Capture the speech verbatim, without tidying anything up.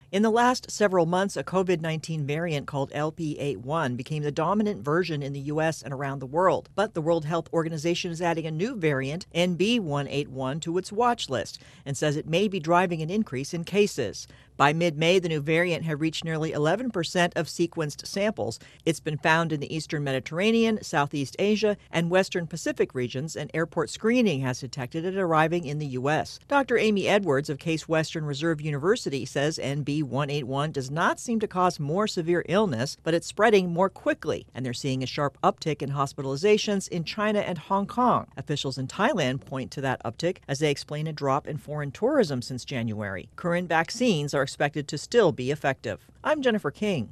In the last several months, a COVID nineteen variant called L P eighty-one became the dominant version in the U S and around the world. But the World Health Organization is adding a new variant, N B one eighty-one, to its watch list and says it may be driving an increase in cases. By mid-May, the new variant had reached nearly eleven percent of sequenced samples. It's been found in the eastern Mediterranean, Southeast Asia, and western Pacific regions, and airport screening has detected it arriving in the U S. Doctor Amy Edwards of Case Western Reserve University says N B one eighty-one does not seem to cause more severe illness, but it's spreading more quickly, and they're seeing a sharp uptick in hospitalizations in China and Hong Kong. Officials in Thailand point to that uptick as they explain a drop in foreign tourism since January. Current vaccines are expected to still be effective. I'm Jennifer King.